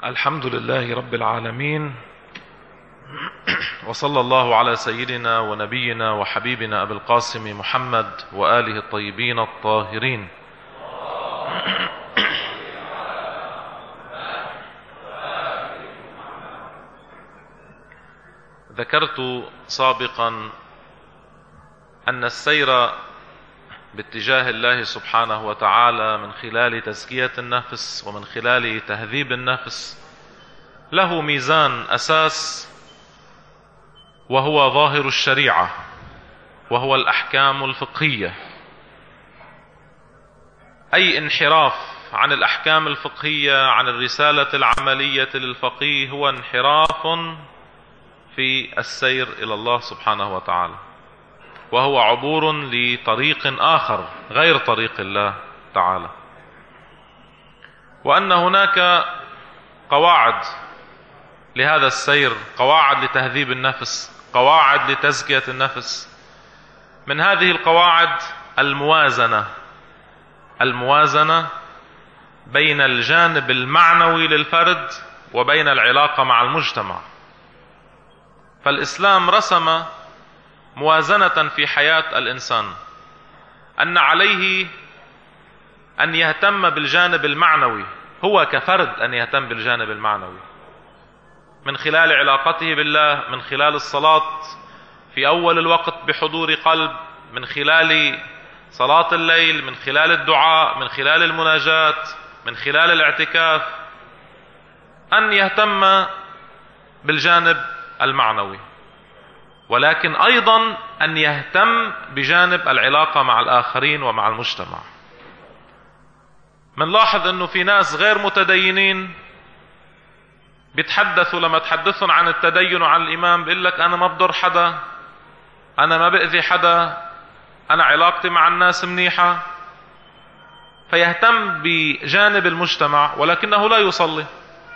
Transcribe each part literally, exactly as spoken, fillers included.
الحمد لله رب العالمين، وصلى الله على سيدنا ونبينا وحبيبنا أبي القاسم محمد وآله الطيبين الطاهرين. ذكرت سابقا أن السير باتجاه الله سبحانه وتعالى من خلال تزكية النفس ومن خلال تهذيب النفس له ميزان أساس، وهو ظاهر الشريعة، وهو الأحكام الفقهية. أي انحراف عن الأحكام الفقهية، عن الرسالة العملية للفقيه، هو انحراف في السير إلى الله سبحانه وتعالى، وهو عبور لطريق آخر غير طريق الله تعالى. وأن هناك قواعد لهذا السير، قواعد لتهذيب النفس، قواعد لتزكية النفس. من هذه القواعد الموازنة، الموازنة بين الجانب المعنوي للفرد وبين العلاقة مع المجتمع. فالإسلام رسم موازنة في حياة الإنسان، أن عليه أن يهتم بالجانب المعنوي، هو كفرد أن يهتم بالجانب المعنوي من خلال علاقته بالله، من خلال الصلاة في أول الوقت بحضور قلب، من خلال صلاة الليل، من خلال الدعاء، من خلال المناجاة، من خلال الاعتكاف، أن يهتم بالجانب المعنوي، ولكن أيضا أن يهتم بجانب العلاقة مع الآخرين ومع المجتمع. منلاحظ أنه في ناس غير متدينين بيتحدثوا، لما تحدثون عن التدين وعن الإيمان بيقول لك أنا ما بضر حدا، أنا ما بأذي حدا، أنا علاقتي مع الناس منيحة، فيهتم بجانب المجتمع ولكنه لا يصلي،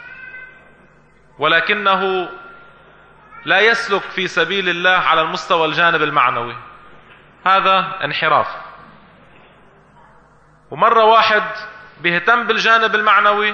ولكنه لا يسلك في سبيل الله على المستوى الجانب المعنوي. هذا انحراف. ومرة واحد بيهتم بالجانب المعنوي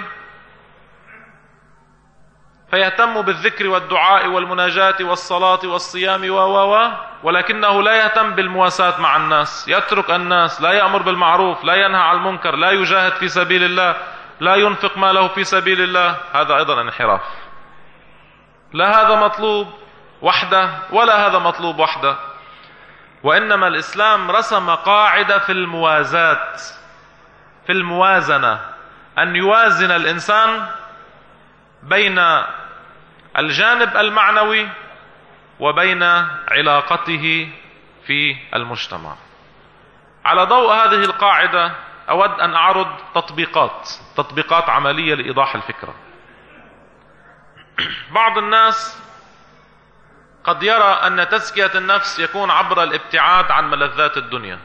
فيهتم بالذكر والدعاء والمناجاة والصلاة والصيام و و ولكنه لا يهتم بالمواساة مع الناس، يترك الناس، لا يأمر بالمعروف، لا ينهى عن المنكر، لا يجاهد في سبيل الله، لا ينفق ماله في سبيل الله. هذا أيضا انحراف. لا هذا مطلوب وحده ولا هذا مطلوب وحده، وإنما الإسلام رسم قاعدة في الموازاة، في الموازنة، أن يوازن الإنسان بين الجانب المعنوي وبين علاقته في المجتمع. على ضوء هذه القاعدة أود أن أعرض تطبيقات تطبيقات عملية لإيضاح الفكرة. بعض الناس قد يرى أن تزكية النفس يكون عبر الابتعاد عن ملذات الدنيا.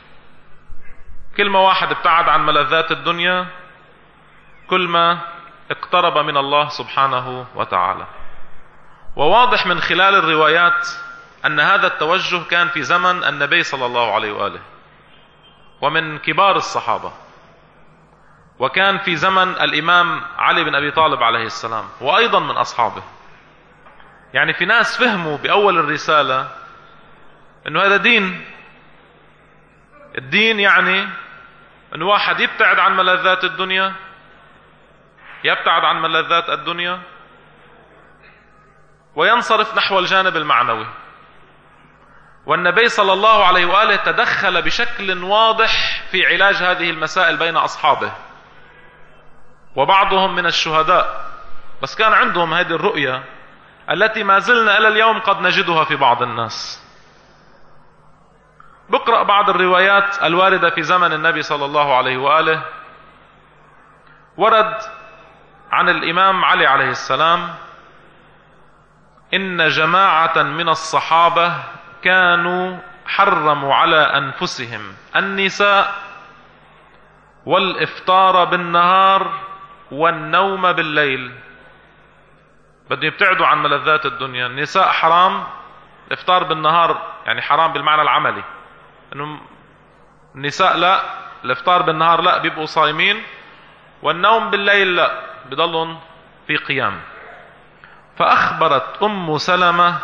كل ما واحد ابتعد عن ملذات الدنيا كل ما اقترب من الله سبحانه وتعالى. وواضح من خلال الروايات أن هذا التوجه كان في زمن النبي صلى الله عليه وآله ومن كبار الصحابة، وكان في زمن الإمام علي بن أبي طالب عليه السلام، وأيضا من أصحابه. يعني في ناس فهموا بأول الرسالة أنه هذا دين. الدين يعني أنه واحد يبتعد عن ملذات الدنيا، يبتعد عن ملذات الدنيا وينصرف نحو الجانب المعنوي. والنبي صلى الله عليه وآله تدخل بشكل واضح في علاج هذه المسائل بين أصحابه، وبعضهم من الشهداء، بس كان عندهم هذه الرؤية التي ما زلنا إلى اليوم قد نجدها في بعض الناس. بقرأ بعض الروايات الواردة في زمن النبي صلى الله عليه وآله. ورد عن الإمام علي عليه السلام: إن جماعة من الصحابة كانوا حرموا على أنفسهم النساء والإفطار بالنهار والنوم بالليل. بدهم يبتعدوا عن ملذات الدنيا. النساء حرام، الإفطار بالنهار يعني حرام بالمعنى العملي، إنه النساء لا، الإفطار بالنهار لا، بيبقوا صايمين، والنوم بالليل لا، بيضلون في قيام. فأخبرت أم سلمة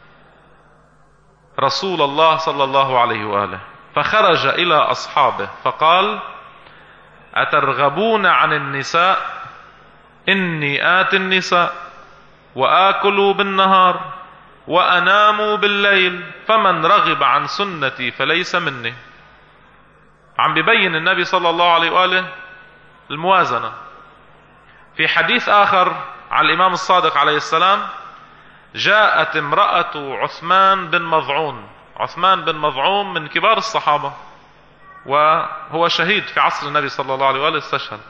رسول الله صلى الله عليه وآله، فخرج إلى أصحابه فقال: أترغبون عن النساء؟ إني آتي النساء وآكل بالنهار وأنام بالليل، فمن رغب عن سنتي فليس مني. عم بيبين النبي صلى الله عليه وآله الموازنة. في حديث آخر عن الإمام الصادق عليه السلام: جاءت امرأة عثمان بن مظعون. عثمان بن مظعون من كبار الصحابة، وهو شهيد في عصر النبي صلى الله عليه وآله، استشهد.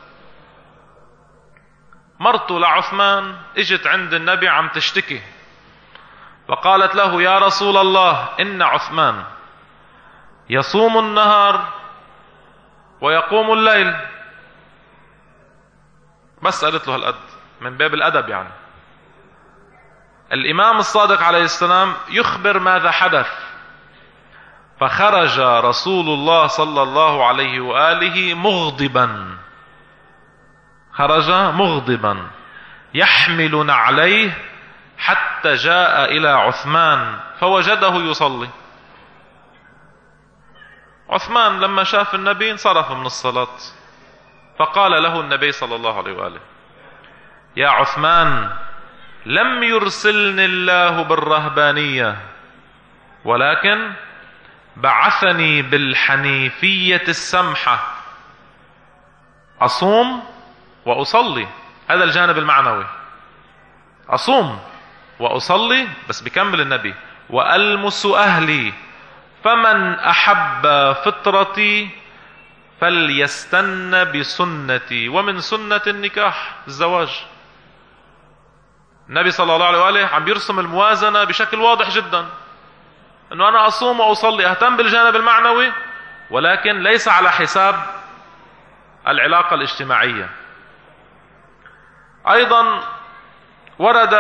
مرته لعثمان اجت عند النبي عم تشتكي، فقالت له: يا رسول الله، إن عثمان يصوم النهار ويقوم الليل. بس قالت له هالقد، من باب الأدب يعني. الإمام الصادق عليه السلام يخبر ماذا حدث: فخرج رسول الله صلى الله عليه وآله مغضبا، خرج مغضبا يحمل نعليه حتى جاء إلى عثمان فوجده يصلي. عثمان لما شاف النبي انصرف من الصلاة، فقال له النبي صلى الله عليه وآله: يا عثمان، لم يرسلني الله بالرهبانية، ولكن بعثني بالحنيفية السمحة، أصوم وأصلي. هذا الجانب المعنوي، أصوم وأصلي، بس بكمل النبي: وألمس أهلي، فمن أحب فطرتي فليستن بسنتي، ومن سنة النكاح الزواج. النبي صلى الله عليه وآله عم يرسم الموازنة بشكل واضح جدا، أنه أنا أصوم وأصلي، أهتم بالجانب المعنوي، ولكن ليس على حساب العلاقة الاجتماعية. أيضا ورد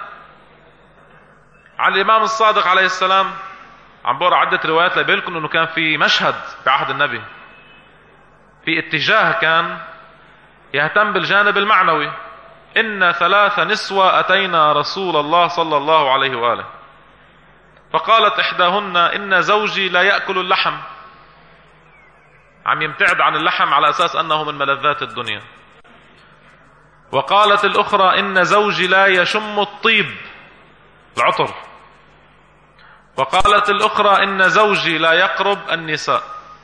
عن الإمام الصادق عليه السلام، عم بقرأ عدة روايات لبيلكم أنه كان في مشهد في عهد النبي، في اتجاه كان يهتم بالجانب المعنوي. إن ثلاث نسوة أتينا رسول الله صلى الله عليه وآله، فقالت إحداهن: إن زوجي لا يأكل اللحم، عم يمتعد عن اللحم على أساس أنه من ملذات الدنيا. وقالت الأخرى: إن زوجي لا يشم الطيب، العطر. وقالت الأخرى: إن زوجي لا يقرب النساء.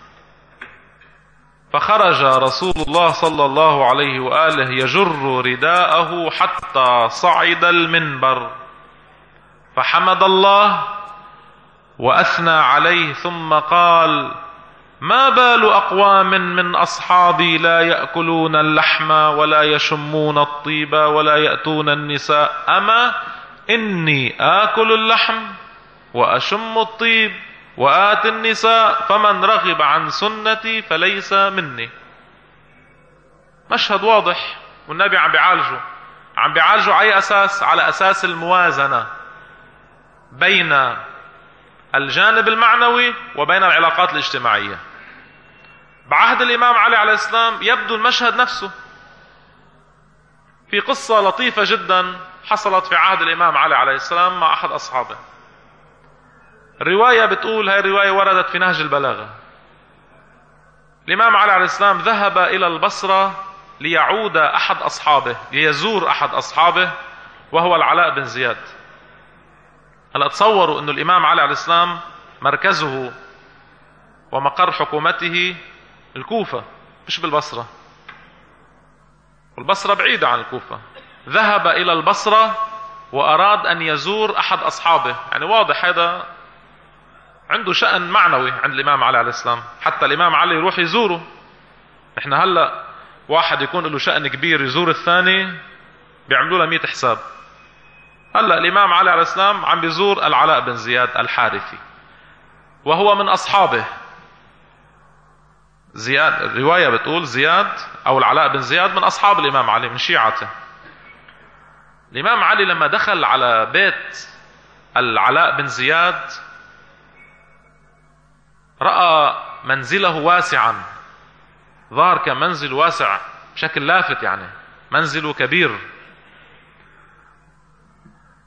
فخرج رسول الله صلى الله عليه وآله يجر رداءه حتى صعد المنبر، فحمد الله وأثنى عليه، ثم قال: ما بال أقوام من أصحابي لا يأكلون اللحم ولا يشمون الطيب ولا يأتون النساء، أما إني آكل اللحم وأشم الطيب وآتي النساء، فمن رغب عن سنتي فليس مني. مشهد واضح، والنبي عم بيعالجه عم بيعالجه على أي أساس؟ على أساس الموازنة بين الجانب المعنوي وبين العلاقات الاجتماعية. بعهد الإمام علي عليه السلام يبدو المشهد نفسه. في قصة لطيفة جدا حصلت في عهد الإمام علي عليه السلام مع أحد أصحابه. الرواية بتقول، هاي الرواية وردت في نهج البلاغة، الإمام علي عليه السلام ذهب إلى البصرة ليعود أحد أصحابه، ليزور أحد أصحابه، وهو العلاء بن زياد. هلا تصوروا أن الإمام علي عليه السلام مركزه ومقر حكومته الكوفة، مش بالبصرة، والبصرة بعيدة عن الكوفة. ذهب إلى البصرة وأراد أن يزور أحد أصحابه، يعني واضح هذا عنده شأن معنوي عند الإمام علي عليه السلام، حتى الإمام علي يروح يزوره. نحن هلأ واحد يكون له شأن كبير يزور الثاني بيعملوا له مئة حساب. هلأ الإمام علي عليه السلام عم بيزور العلاء بن زياد الحارثي، وهو من أصحابه. زياد، الرواية بتقول زياد أو العلاء بن زياد من أصحاب الإمام علي، من شيعته. الإمام علي لما دخل على بيت العلاء بن زياد رأى منزله واسعا، ظهر كمنزل واسع بشكل لافت، يعني منزله كبير.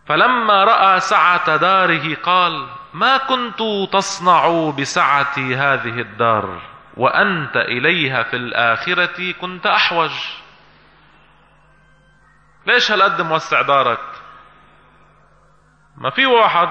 فلما رأى سعة داره قال: ما كنت تصنع بسعة هذه الدار وأنت إليها في الآخرة كنت أحوج. ليش هالقد موسع دارك؟ ما في واحد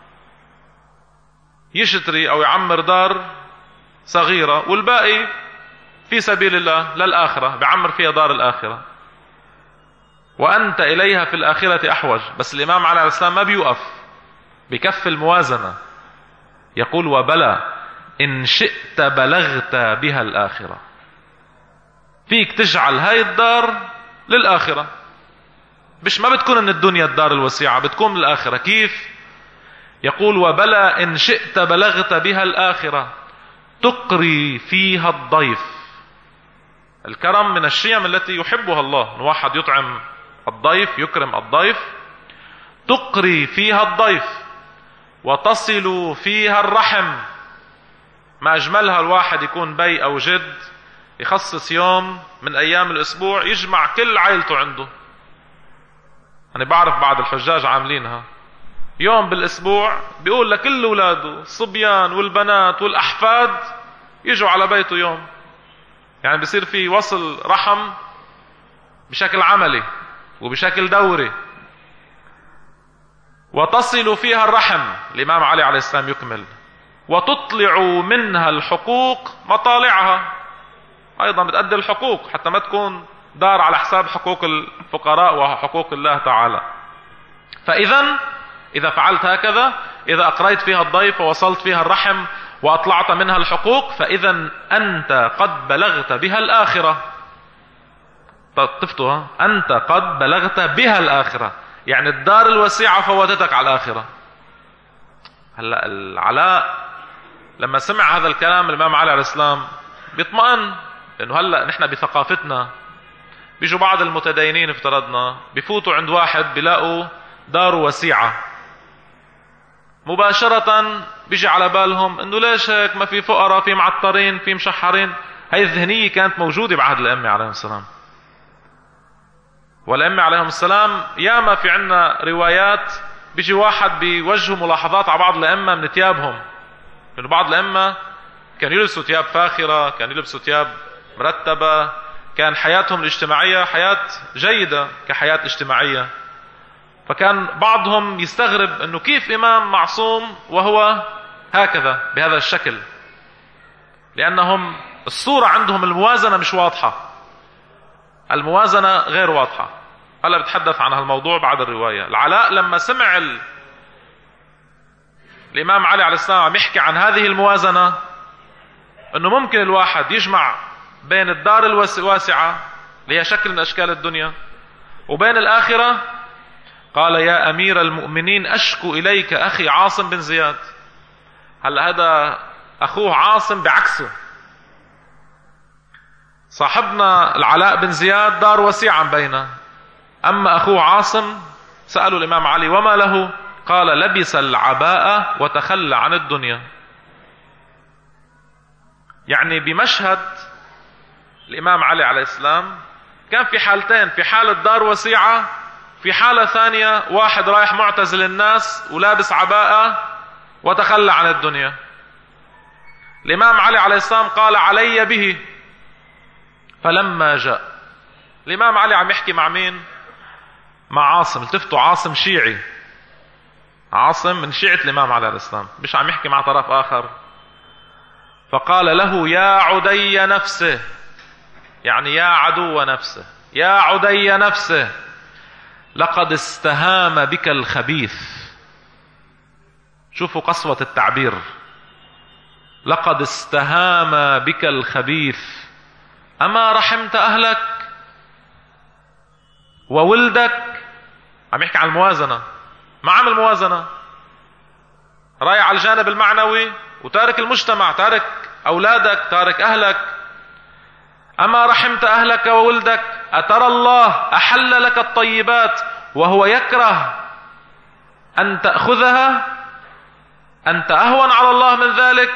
يشتري أو يعمر دار صغيرة والباقي في سبيل الله للآخرة، بعمر فيها دار الآخرة. وأنت إليها في الآخرة أحوج. بس الإمام علي عليه السلام ما بيوقف، بكف الموازنة، يقول: وبلى إن شئت بلغت بها الآخرة. فيك تجعل هاي الدار للآخرة، مش ما بتكون من الدنيا الدار الوسيعة، بتكون من الآخرة. كيف؟ يقول: وبلى إن شئت بلغت بها الآخرة تقري فيها الضيف. الكرم من الشيم التي يحبها الله، إن واحد يطعم الضيف، يكرم الضيف. تقري فيها الضيف وتصل فيها الرحم. ما أجملها الواحد يكون بي أو جد يخصص يوم من أيام الأسبوع يجمع كل عائلته عنده. أنا بعرف بعض الحجاج عاملينها، يوم بالأسبوع بيقول لكل أولاده الصبيان والبنات والأحفاد يجوا على بيته يوم. يعني بيصير في وصل رحم بشكل عملي وبشكل دوري. وتصل فيها الرحم، الإمام علي عليه السلام يكمل: وتطلع منها الحقوق مطالعها. أيضا بتأدي الحقوق حتى ما تكون دار على حساب حقوق الفقراء وحقوق الله تعالى. فإذا إذا فعلت هكذا، إذا أقريت فيها الضيف ووصلت فيها الرحم وأطلعت منها الحقوق، فإذا أنت قد بلغت بها الآخرة. طفتها، أنت قد بلغت بها الآخرة، يعني الدار الوسيعة فوتتك على الآخرة. هلأ العلاء لما سمع هذا الكلام الإمام علي عليه السلام بيطمئن، لأنه هلأ نحن بثقافتنا بيجوا بعض المتدينين افترضنا بيفوتوا عند واحد بيلاقوا دار وسيعة، مباشرة بيجي على بالهم انه ليش هيك، ما في فقراء، في معطرين، في مشحرين. هاي الذهنية كانت موجودة بعهد الأئمة عليهم السلام. والأئمة عليهم السلام ياما في عنا روايات بيجي واحد بيوجهوا ملاحظات على بعض الأئمة من ثيابهم، لأنه بعض الأئمة كانوا يلبسوا ثياب فاخرة، كانوا يلبسوا ثياب مرتبة، كان حياتهم الاجتماعية حياة جيدة كحياة اجتماعية. فكان بعضهم يستغرب انه كيف امام معصوم وهو هكذا بهذا الشكل، لانهم الصورة عندهم الموازنة مش واضحة، الموازنة غير واضحة. هلا بتحدث عن هالموضوع بعد الرواية. العلاء لما سمع ال... الامام علي عليه السلام عم يحكي عن هذه الموازنة، انه ممكن الواحد يجمع بين الدار الواسعة اللي هي شكل من اشكال الدنيا وبين الاخرة، قال: يا أمير المؤمنين أشكو إليك أخي عاصم بن زياد. هلا هذا أخوه عاصم بعكسه. صاحبنا العلاء بن زياد دار وسيعة بينه، أما أخوه عاصم سألوا الإمام علي: وما له؟ قال: لبس العباءة وتخلى عن الدنيا. يعني بمشهد الإمام علي عليه السلام كان في حالتين: في حالة دار وسيعة، في حالة ثانية واحد رايح معتزل الناس ولابس عباءة وتخلى عن الدنيا. الإمام علي عليه السلام قال: علي به. فلما جاء الإمام علي عم يحكي مع مين؟ مع عاصم. التفتوا، عاصم شيعي، عاصم من شيعة الإمام علي عليه السلام، مش عم يحكي مع طرف آخر. فقال له: يا عدي نفسه، يعني يا عدو نفسه، يا عدي نفسه، لقد استهام بك الخبيث. شوفوا قسوة التعبير، لقد استهام بك الخبيث، أما رحمت أهلك وولدك. عم يحكي عن الموازنة، ما عمل موازنة، رايح على الجانب المعنوي وتارك المجتمع، تارك أولادك، تارك أهلك. أما رحمت أهلك وولدك، أترى الله أحل لك الطيبات وهو يكره أن تأخذها، أنت أهون على الله من ذلك.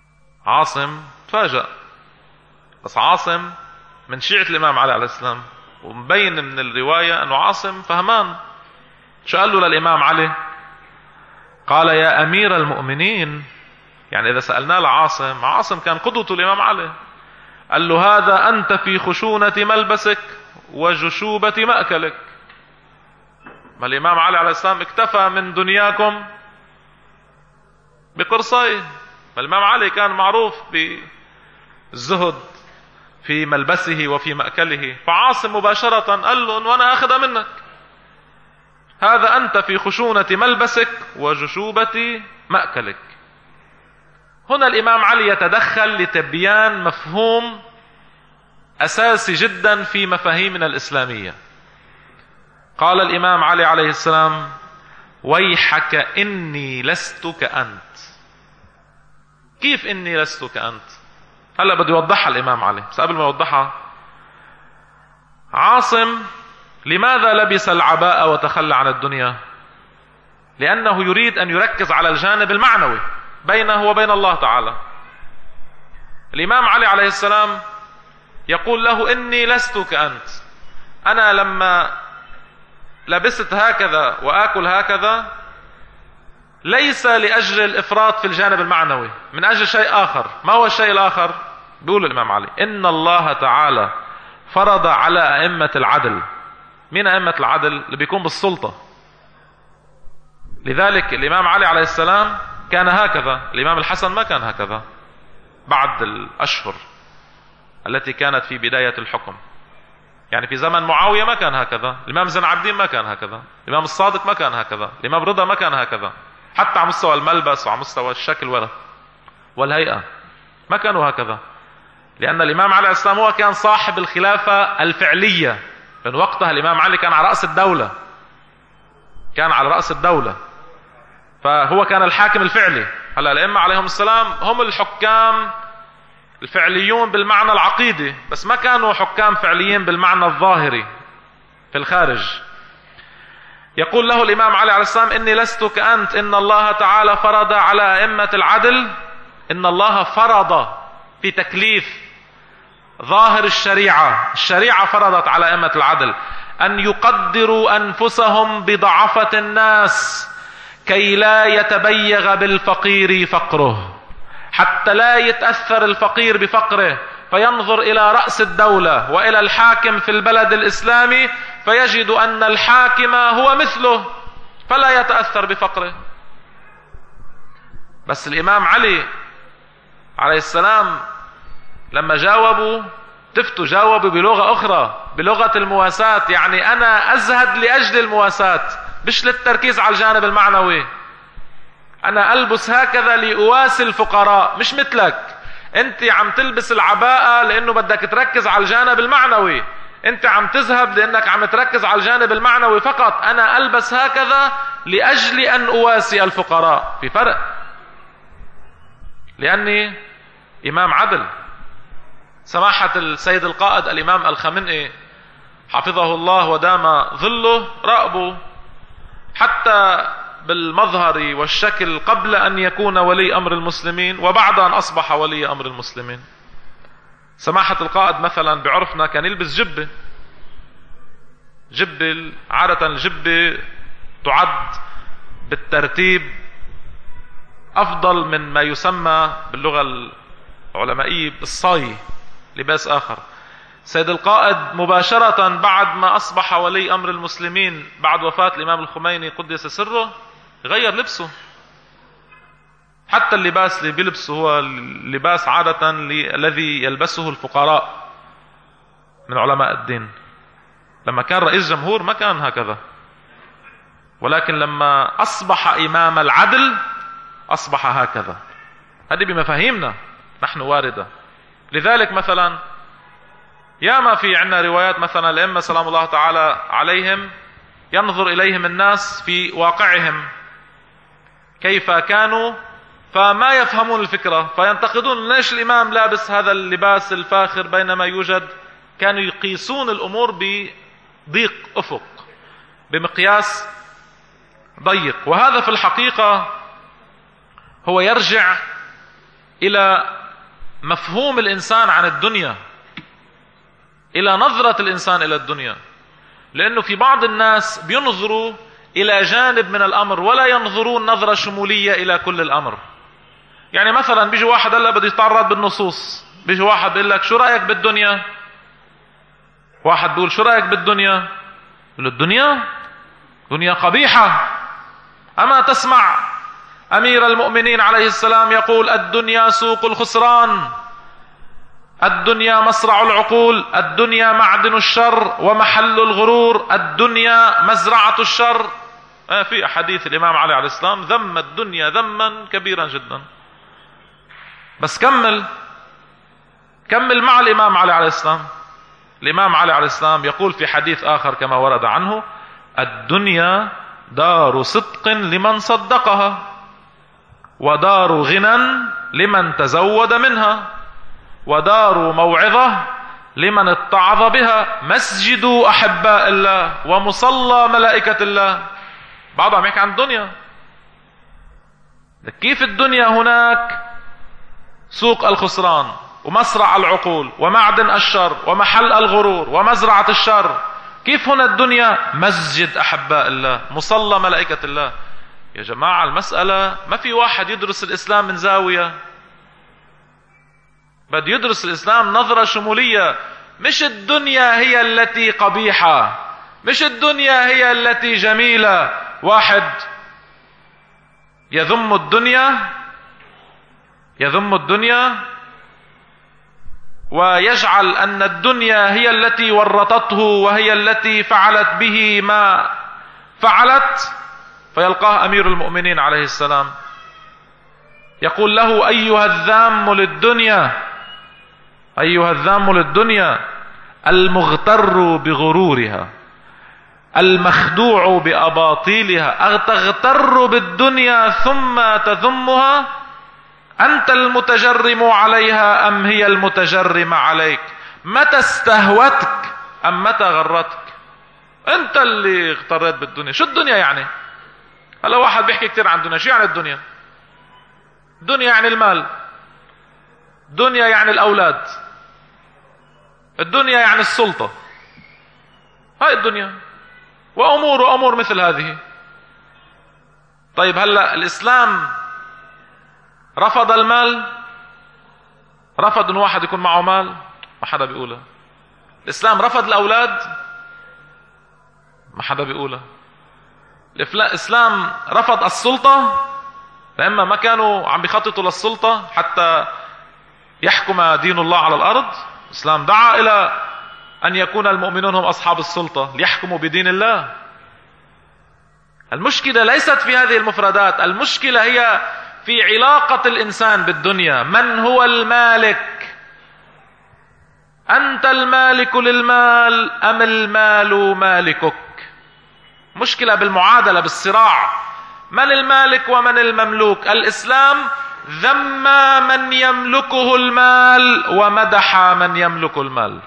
عاصم تفاجأ، بس عاصم من شيعة الإمام علي عليه السلام، ومبين من الرواية أنه عاصم فهمان. شو قال له للإمام علي؟ قال يا أمير المؤمنين، يعني إذا سألنا لعاصم، عاصم كان قدوته الإمام علي، قال له هذا أنت في خشونة ملبسك وجشوبة مأكلك. ما الإمام علي عليه السلام اكتفى من دنياكم بقرصين. ما الإمام علي كان معروف بالزهد في ملبسه وفي مأكله، فعاصم مباشرة قال له أنه أنا أخذ منك، هذا أنت في خشونة ملبسك وجشوبة مأكلك. هنا الإمام علي يتدخل لتبيان مفهوم أساسي جدا في مفاهيمنا الإسلامية. قال الإمام علي عليه السلام ويحك إني لست كأنت. كيف إني لست كأنت؟ هلأ بده يوضحها الإمام علي، بس قبل ما يوضحها، عاصم لماذا لبس العباءة وتخلى عن الدنيا؟ لأنه يريد أن يركز على الجانب المعنوي بينه وبين الله تعالى. الإمام علي عليه السلام يقول له إني لست كأنت، أنا لما لبست هكذا وآكل هكذا ليس لأجل الإفراط في الجانب المعنوي، من أجل شيء آخر. ما هو الشيء الآخر؟ بيقول الإمام علي إن الله تعالى فرض على أئمة العدل. مين أئمة العدل؟ اللي بيكون بالسلطة. لذلك الإمام علي عليه السلام كان هكذا، الإمام الحسن ما كان هكذا بعد الأشهر التي كانت في بداية الحكم. يعني في زمن معاوية ما كان هكذا، الإمام زين العابدين ما كان هكذا، الإمام الصادق ما كان هكذا، الإمام رضا ما كان هكذا، حتى على مستوى الملبس وعلى مستوى الشكل والهيئة ما كانوا هكذا. لأن الإمام علي السلام هو كان صاحب الخلافة الفعلية، لأن وقتها الإمام علي كان على رأس الدولة، كان على رأس الدولة، فهو كان الحاكم الفعلي. هلا الأئمة عليهم السلام هم الحكام الفعليون بالمعنى العقيدي، بس ما كانوا حكام فعليين بالمعنى الظاهري في الخارج. يقول له الإمام علي عليه السلام إني لست كأنت، إن الله تعالى فرض على أئمة العدل، إن الله فرض في تكليف ظاهر الشريعة، الشريعة فرضت على أئمة العدل أن يقدروا أنفسهم بضعفة الناس كي لا يتبيغ بالفقير فقره، حتى لا يتأثر الفقير بفقره فينظر إلى رأس الدولة وإلى الحاكم في البلد الإسلامي فيجد أن الحاكم هو مثله فلا يتأثر بفقره. بس الإمام علي عليه السلام لما جاوبوا تفتوا جاوبوا بلغة أخرى، بلغة المواساة. يعني أنا أزهد لأجل المواساة مش للتركيز على الجانب المعنوي. أنا ألبس هكذا لأواسي الفقراء مش مثلك. أنت عم تلبس العباءة لأنه بدك تركز على الجانب المعنوي، أنت عم تذهب لأنك عم تركز على الجانب المعنوي فقط. أنا ألبس هكذا لأجل أن أواسي الفقراء. في فرق، لأني إمام عدل. سماحة السيد القائد الإمام الخمنئي حفظه الله ودام ظله رأبه حتى بالمظهر والشكل قبل أن يكون ولي أمر المسلمين وبعد أن أصبح ولي أمر المسلمين. سماحة القائد مثلا بعرفنا كان يلبس جبة، جبة عادة الجبة تعد بالترتيب أفضل من ما يسمى باللغة العلمائية الصاي، لباس آخر. سيد القائد مباشرة بعد ما أصبح ولي أمر المسلمين بعد وفاة الإمام الخميني قدس سره غير لبسه. حتى اللباس اللي بيلبسه هو اللباس عادة الذي يلبسه الفقراء من علماء الدين. لما كان رئيس جمهور ما كان هكذا، ولكن لما أصبح إمام العدل أصبح هكذا. هذه بمفاهيمنا نحن واردة. لذلك مثلا ياما في عنا روايات مثلا الأئمة سلام الله تعالى عليهم ينظر إليهم الناس في واقعهم كيف كانوا فما يفهمون الفكرة فينتقدون ليش الإمام لابس هذا اللباس الفاخر بينما يوجد. كانوا يقيسون الأمور بضيق أفق، بمقياس ضيق. وهذا في الحقيقة هو يرجع إلى مفهوم الإنسان عن الدنيا. إلى نظرة الإنسان إلى الدنيا. لأنه في بعض الناس بينظروا إلى جانب من الأمر ولا ينظرون نظرة شمولية إلى كل الأمر. يعني مثلا بيجي واحد هلا بده يتعرض بالنصوص، بيجي واحد بيقول لك شو رأيك بالدنيا؟ واحد بيقول شو رأيك بالدنيا؟ يقول الدنيا دنيا قبيحة. أما تسمع أمير المؤمنين عليه السلام يقول الدنيا سوق الخسران، الدنيا مصرع العقول، الدنيا معدن الشر ومحل الغرور، الدنيا مزرعة الشر. آه في أحاديث الإمام علي عليه السلام ذم الدنيا ذما كبيرا جدا. بس كمل كمل مع الإمام علي عليه السلام. الإمام علي عليه السلام يقول في حديث آخر كما ورد عنه: الدنيا دار صدق لمن صدقها، ودار غنى لمن تزود منها، ودار موعظة لمن اتعظ بها، مسجد أحباء الله ومصلى ملائكة الله. بعض عم يحكي عن الدنيا. كيف الدنيا هناك سوق الخسران ومصرع العقول ومعدن الشر ومحل الغرور ومزرعة الشر، كيف هنا الدنيا مسجد أحباء الله مصلى ملائكة الله؟ يا جماعة المسألة ما في واحد يدرس الإسلام من زاوية، بده يدرس الإسلام نظرة شمولية. مش الدنيا هي التي قبيحة، مش الدنيا هي التي جميلة. واحد يذم الدنيا يذم الدنيا ويجعل أن الدنيا هي التي ورطته وهي التي فعلت به ما فعلت، فيلقاه أمير المؤمنين عليه السلام يقول له: أيها الذام للدنيا، أيها الذام للدنيا، المغتر بغرورها، المخدوع بأباطيلها، أتغتر بالدنيا ثم تذمها؟ أنت المتجرم عليها أم هي المتجرمة عليك؟ متى استهوتك أم متى غرتك؟ أنت اللي اغتريت بالدنيا. شو الدنيا يعني؟ هلا واحد بيحكي كتير عن الدنيا. شو يعني الدنيا؟ الدنيا يعني المال، الدنيا يعني الأولاد، الدنيا يعني السلطة. هاي الدنيا وأمور وأمور مثل هذه. طيب هلا الإسلام رفض المال؟ رفض ان واحد يكون معه مال؟ ما حدا بيقولها. الإسلام رفض الأولاد؟ ما حدا بيقولها. الإسلام رفض السلطة؟ لأما ما كانوا عم بيخططوا للسلطة حتى يحكم دين الله على الأرض. الإسلام دعا إلى أن يكون المؤمنون هم أصحاب السلطة ليحكموا بدين الله. المشكلة ليست في هذه المفردات، المشكلة هي في علاقة الإنسان بالدنيا. من هو المالك؟ أنت المالك للمال أم المال مالكك؟ مشكلة بالمعادلة، بالصراع. من المالك ومن المملوك؟ الإسلام ذم من يملكه المال ومدح من يملك المال.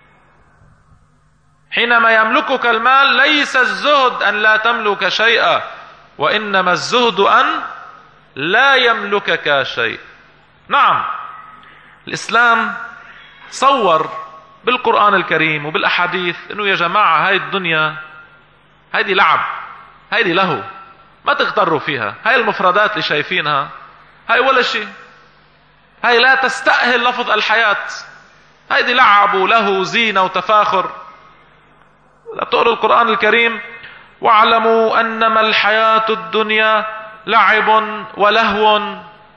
حينما يملكك المال ليس الزهد أن لا تملك شيئا، وإنما الزهد أن لا يملكك شيء. نعم، الإسلام صور بالقرآن الكريم وبالأحاديث إنه يا جماعة هاي الدنيا هيدي لعب، هيدي لهو، ما تغتروا فيها. هاي المفردات اللي شايفينها هاي ولا شيء، هاي لا تستأهل لفظ الحياة. هيدي لعب ولهو زينة وتفاخر. لا تقرأوا القرآن الكريم: واعلموا أنما الحياة الدنيا لعب ولهو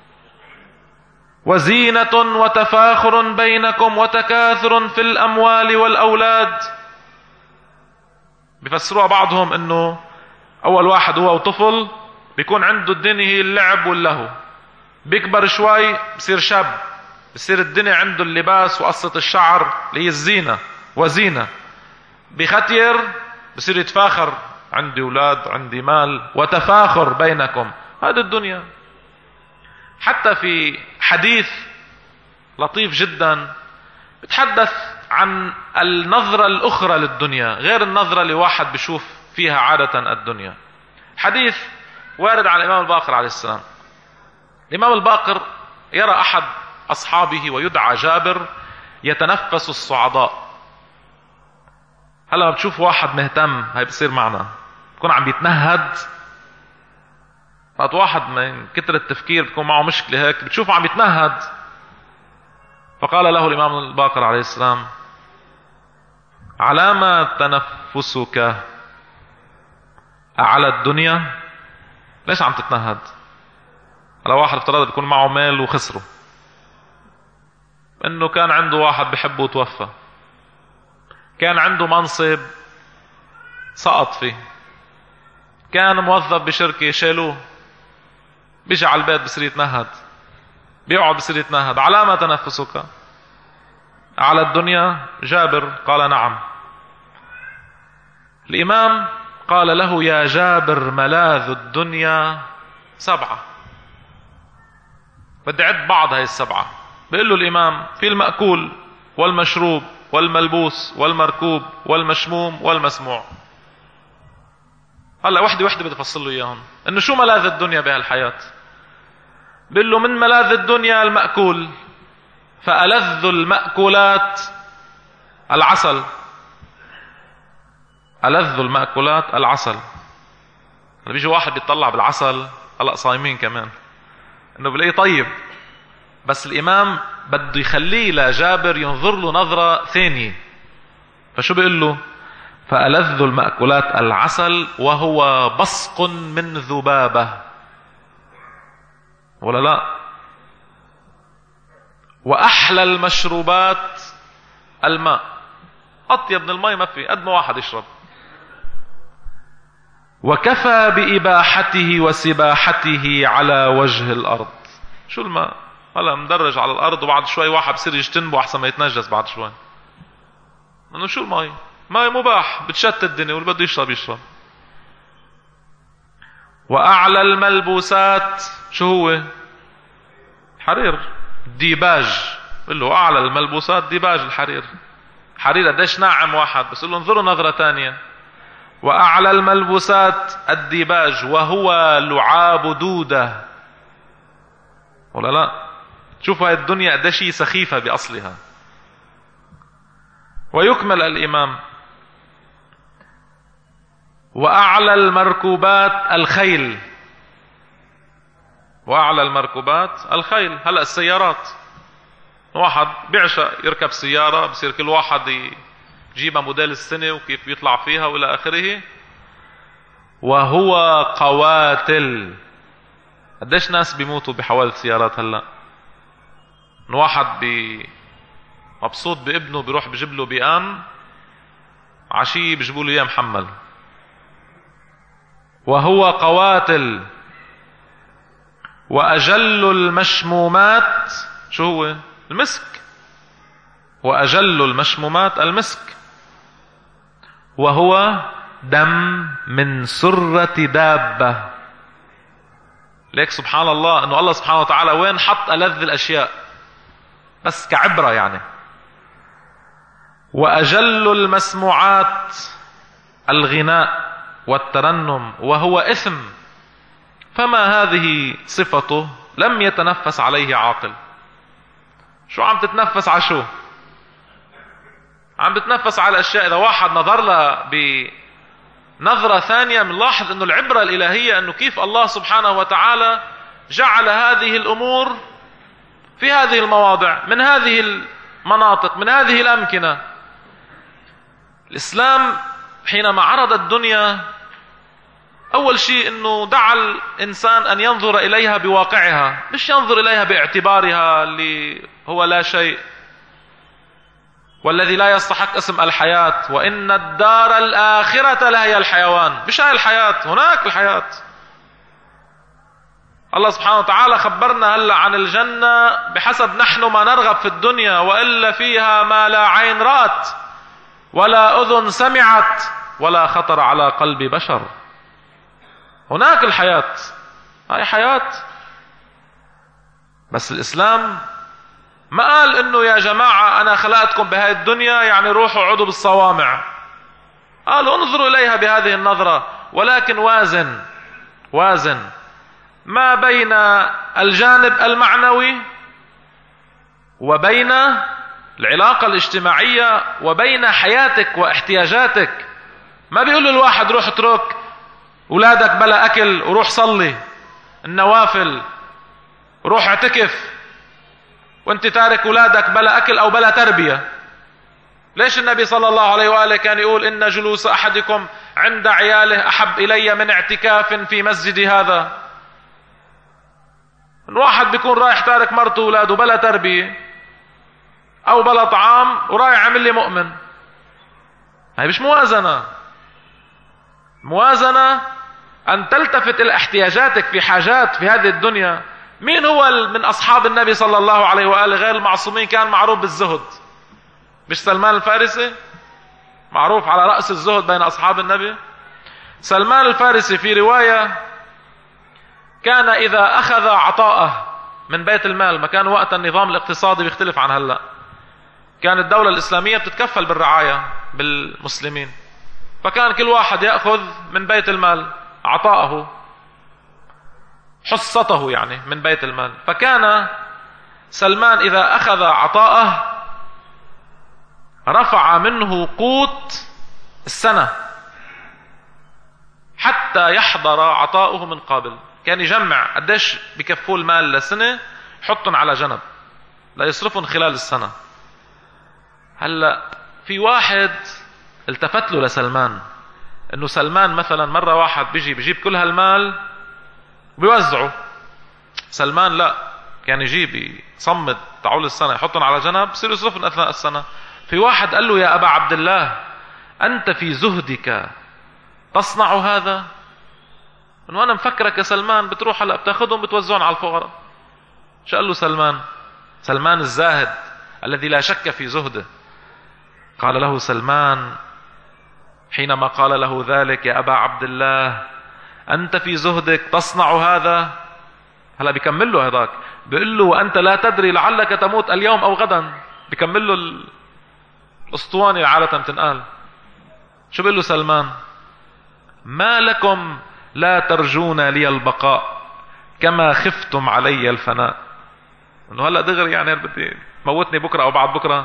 وزينة وتفاخر بينكم وتكاثر في الأموال والأولاد. بيفسروها بعضهم انه اول واحد هو طفل بيكون عنده الدنيا هي اللعب واللهو، بيكبر شوي بصير شاب، بصير الدنيا عنده اللباس وقصة الشعر اللي هي الزينة وزينة، بختير بصير يتفاخر: عندي اولاد، عندي مال، وتفاخر بينكم. هذه الدنيا. حتى في حديث لطيف جدا بتحدث عن النظرة الأخرى للدنيا غير النظرة اللي واحد بيشوف فيها عادة الدنيا. حديث وارد عن الإمام الباقر عليه السلام. الإمام الباقر يرى أحد أصحابه ويدعى جابر يتنفس الصعداء، هلا ما بتشوف واحد مهتم هاي بتصير معنا، بكون عم بيتنهد، فقط واحد من كتر التفكير بتكون معه مشكلة هيك بتشوفه عم يتنهد. فقال له الإمام الباقر عليه السلام: على ما تنفسك على الدنيا؟ ليش عم تتنهد؟ على واحد افترض بيكون معه مال وخسره، انه كان عنده واحد بحبه وتوفى، كان عنده منصب سقط فيه، كان موظف بشركة شالوه، بيجي على البيت بصير يتنهد، بيقعد بصير يتنهد. على ما تنفسك على الدنيا؟ جابر قال: نعم. الإمام قال له: يا جابر، ملاذ الدنيا سبعة. بدي أعد بعض هاي السبعة. بيقول له الإمام: في المأكول والمشروب والملبوس والمركوب والمشموم والمسموع. هلا وحده وحده بدي افصل له اياهم، انه شو ملاذ الدنيا بهالحياة. بيقول له: من ملاذ الدنيا المأكول، فألذ المأكولات العسل. ألذ المأكولات العسل. لما بيجي واحد بيطلع بالعسل، هلا صايمين كمان، انه بلاقيه طيب، بس الامام بده يخليه لجابر ينظر له نظرة ثانية. فشو بيقول له؟ فألذ المأكولات العسل وهو بصق من ذبابة، ولا لا؟ وأحلى المشروبات الماء، أطيب من الماء ما في، قد ما واحد يشرب. وكفى بإباحته وسباحته على وجه الأرض. شو الماء؟ هلا مدرج على الأرض، وبعد شوي واحد بصير يجتنبه أحسن ما يتنجس بعد شوي. إنه شو الماء؟ ماء مباح، بتشتت الدنيا، واللي بده يشرب يشرب. وأعلى الملبوسات شو هو؟ حرير، ديباج. بقول له أعلى الملبوسات ديباج، الحرير. حرير قديش ناعم واحد، بس قل له انظروا نظرة ثانية. وأعلى الملبوسات الديباج وهو لعاب دودة، ولا لا؟ شوفوا هاي الدنيا قديش هي سخيفة بأصلها. ويكمل الإمام: وأعلى المركوبات الخيل. وأعلى المركوبات الخيل. هلأ السيارات، واحد بيعشق يركب سيارة، بصير كل واحد يجيبها موديل السنة وكيف يطلع فيها وإلى آخره. وهو قواتل. قديش ناس بيموتوا بحوادث سيارات هلأ. واحد بي مبسوط بابنه بيروح بجيب له بيان، عشية بيجيبوا له اياه محمل. وهو قواتل. وأجل المشمومات شو هو؟ المسك. وأجل المشمومات المسك. وهو دم من سرة دابة. ليك سبحان الله انه الله سبحانه وتعالى وين حط ألذ الأشياء، بس كعبرة يعني. وأجل المسموعات الغناء والترنم، وهو إثم، فما هذه صفته لم يتنفس عليه عاقل. شو عم تتنفس على شو؟ عم بتنفس على أشياء إذا واحد نظر لها بنظرة ثانية بنلاحظ أنه العبرة الإلهية أنه كيف الله سبحانه وتعالى جعل هذه الأمور في هذه المواضع، من هذه المناطق، من هذه الأمكنة. الإسلام حينما عرض الدنيا أول شيء أنه دعا الإنسان أن ينظر إليها بواقعها، مش ينظر إليها باعتبارها اللي هو لا شيء والذي لا يستحق اسم الحياة. وإن الدار الآخرة لهي الحيوان. مش هاي الحياة، هناك الحياة. الله سبحانه وتعالى خبرنا هلأ عن الجنة بحسب نحن ما نرغب في الدنيا: وإلا فيها ما لا عين رأت ولا أذن سمعت ولا خطر على قلب بشر. هناك الحياة، هاي حياة. بس الإسلام ما قال إنه يا جماعة أنا خلقتكم بهاي الدنيا يعني روحوا عضوا بالصوامع. قال انظروا إليها بهذه النظرة، ولكن وازن وازن ما بين الجانب المعنوي وبين العلاقة الاجتماعية وبين حياتك واحتياجاتك. ما بيقول الواحد روح اترك أولادك بلا أكل وروح صلي النوافل، روح اعتكف وانت تارك أولادك بلا أكل أو بلا تربية. ليش النبي صلى الله عليه وآله كان يقول إن جلوس أحدكم عند عياله أحب إلي من اعتكاف في مسجد هذا؟ الواحد بيكون رايح تارك مرته وأولاده بلا تربية أو بلا طعام ورايح عمل لي مؤمن. هاي مش موازنة. موازنة أن تلتفت إلى احتياجاتك في حاجات في هذه الدنيا. مين هو من أصحاب النبي صلى الله عليه وآله غير المعصومين كان معروف بالزهد؟ مش سلمان الفارسي معروف على رأس الزهد بين أصحاب النبي؟ سلمان الفارسي في رواية كان إذا أخذ عطاءه من بيت المال، ما كان وقت النظام الاقتصادي بيختلف عن هلأ، كانت الدولة الإسلامية بتتكفل بالرعاية بالمسلمين، فكان كل واحد يأخذ من بيت المال عطاءه حصته يعني من بيت المال. فكان سلمان إذا أخذ عطاءه رفع منه قوت السنة حتى يحضر عطاؤه من قابل. كان يجمع قديش بكفوا المال لسنة حطن على جنب لا يصرفن خلال السنة. هلأ في واحد التفت له لسلمان انه سلمان مثلا مرة واحد بيجي بيجيب كل هالمال وبيوزعه، سلمان لا، كان يجيب يصمد تعول السنة يحطن على جنب بصير يصرفن اثناء السنة. في واحد قال له يا ابا عبد الله انت في زهدك تصنع هذا؟ انه انا مفكرك يا سلمان بتروح هلا بتاخذهم بتوزعهم على الفقراء. شو قال له سلمان؟ سلمان الزاهد الذي لا شك في زهده. قال له سلمان حينما قال له ذلك يا ابا عبد الله انت في زهدك تصنع هذا؟ هلا بيكمل له هذاك بيقول له وانت لا تدري لعلك تموت اليوم او غدا. بيكمل له الاسطوانه عاده تنقال. شو بيقول له سلمان؟ ما لكم لا ترجون لي البقاء كما خفتم علي الفناء. انه هلا دغري يعني بدي موتني بكره او بعد بكره.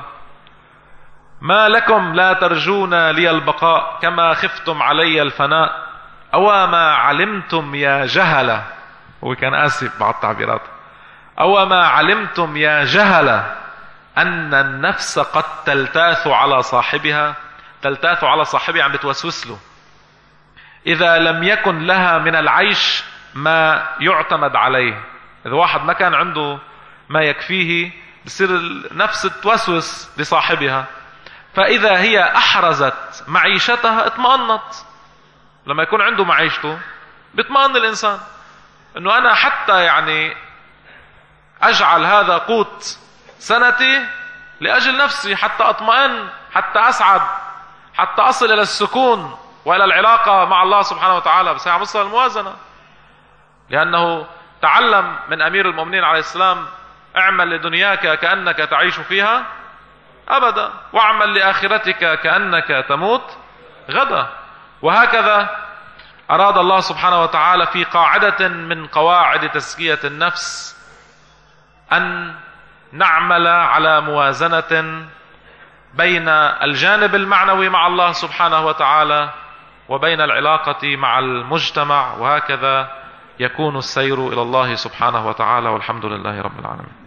ما لكم لا ترجون لي البقاء كما خفتم علي الفناء أو ما علمتم يا جهلة. هو كان آسف بعض التعبيرات. أو ما علمتم يا جهلة أن النفس قد تلتاث على صاحبها. تلتاث على صاحبها عم بتوسوس له إذا لم يكن لها من العيش ما يعتمد عليه. إذا واحد ما كان عنده ما يكفيه بصير النفس توسوس لصاحبها، فإذا هي أحرزت معيشتها اطمأنت. لما يكون عنده معيشته بيطمئن الإنسان أنه أنا حتى يعني أجعل هذا قوت سنتي لأجل نفسي، حتى أطمئن، حتى أسعد، حتى أصل إلى السكون وإلى العلاقة مع الله سبحانه وتعالى. بس هي مصر الموازنة، لأنه تعلم من أمير المؤمنين عليه السلام اعمل لدنياك كأنك تعيش فيها أبدا، واعمل لآخرتك كأنك تموت غدا. وهكذا أراد الله سبحانه وتعالى في قاعدة من قواعد تزكية النفس أن نعمل على موازنة بين الجانب المعنوي مع الله سبحانه وتعالى وبين العلاقة مع المجتمع، وهكذا يكون السير إلى الله سبحانه وتعالى، والحمد لله رب العالمين.